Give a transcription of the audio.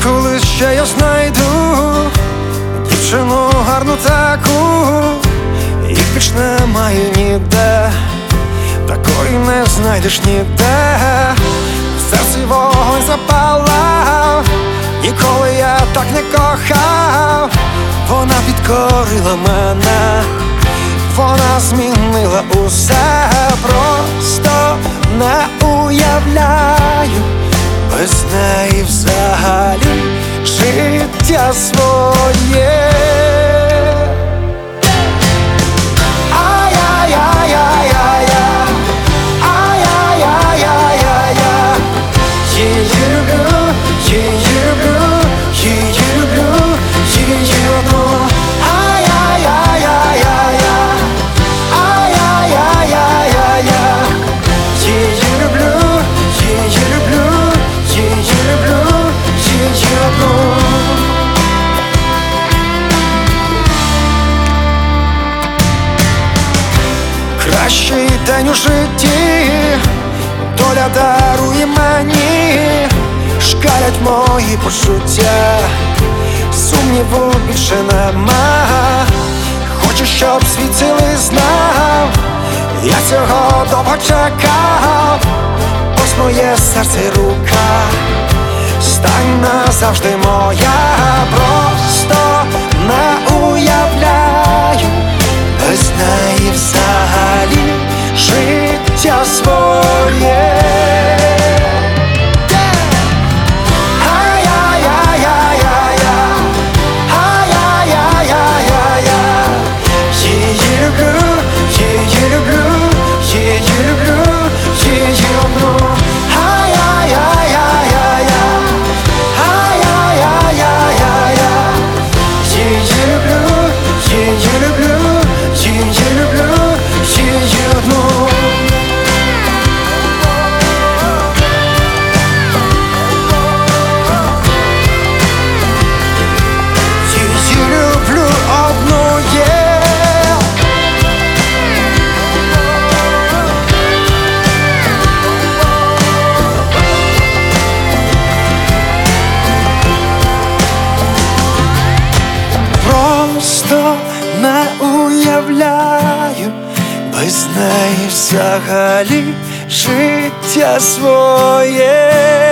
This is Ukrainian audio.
коли ще я знайду дівчину гарну таку, їх більш немає ніде, такої не знайдеш ніде. В серці вогонь запалав, ніколи я так не кохав. Вона підкорила мене, вона змінила усе. Просто не уявляю без неї взагалі життя своє. Кращий день у житті доля дарує мені, шкалять мої почуття, сумніву більше нема. Хочу, щоб світ цілий знав, я цього довго чекав. Ось моє серце й рука, стань назавжди моя. Просто не уявляю без неї взагалі життя своє. Просто не уявляю без неї взагалі життя своє.